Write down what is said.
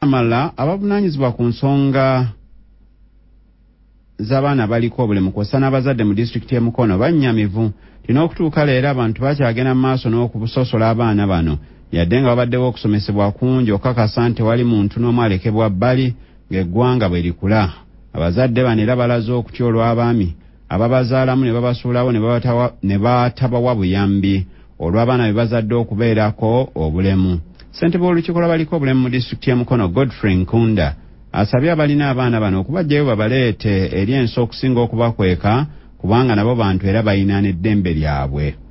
amalala abavunaanyizibwa ku nsonga z'abaana baliko obulemu kw'ossa n'abazadde mu disitulikiti y'e Mukono bannyamivu tina okutuuka leero abantu bakyagenda mu maaso n'okusosola abaana bano yadde nga babaddewo okusomesebwa kungi okukakasa nti tewali muntu n'omu alekebwa bbali ng'eggwanga bwe likula. Abazadde bano era balaze okutya olw'abaami ababazaalamu ne babasuulawo ne batabawa buyambi olw'abaana be bazadde okubeerako obulemu. Ssentebe w'olukiiko lw'abaliko obulemu mu disitulikiti y'e Mukono Godfrey Nkunda asabye abalina abaana bano okubajjayo babaleete eri ensi okusinga okubakweka kubanga nabo bantu era balina n'eddembe lyabwe.